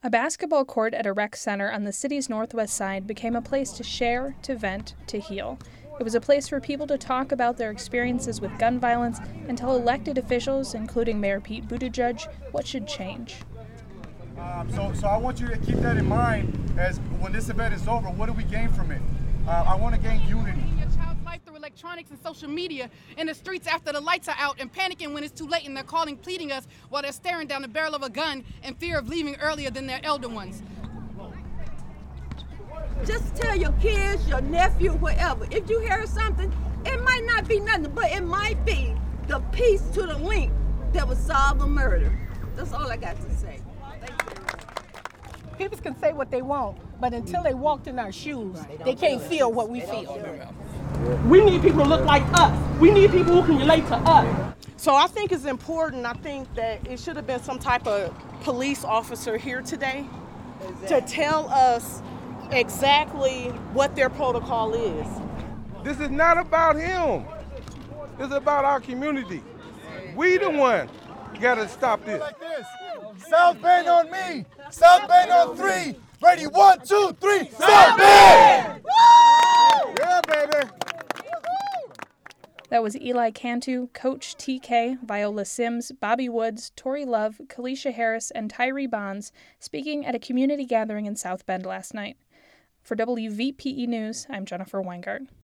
A basketball court at a rec center on the city's northwest side became a place to share, to vent, to heal. It was a place for people to talk about their experiences with gun violence and tell elected officials, including Mayor Pete Buttigieg, what should change. So I want you to keep that in mind as when this event is over, what do we gain from it? I want to gain unity. A child's life through electronics and social media in the streets after the lights are out and panicking when it's too late and they're calling, pleading us while they're staring down the barrel of a gun in fear of leaving earlier than their elder ones. Just tell your kids, your nephew, whoever. If you hear something, it might not be nothing, but it might be the piece to the link that will solve a murder. That's all I got to say. Thank you. People can say what they want, but until they walked in our shoes, they can't feel what we feel. We need people to look like us. We need people who can relate to us. So I think it's important. I think that it should have been some type of police officer here today to tell us exactly what their protocol is. This is not about him. This is about our community. We the one got to stop this. Like this. South Bend on me. South Bend on 3. Ready, 1, 2, 3. South Bend! Yeah, baby. That was Eli Cantu, Coach TK, Viola Sims, Bobby Woods, Tori Love, Kalisha Harris, and Tyree Bonds speaking at a community gathering in South Bend last night. For WVPE News, I'm Jennifer Weingart.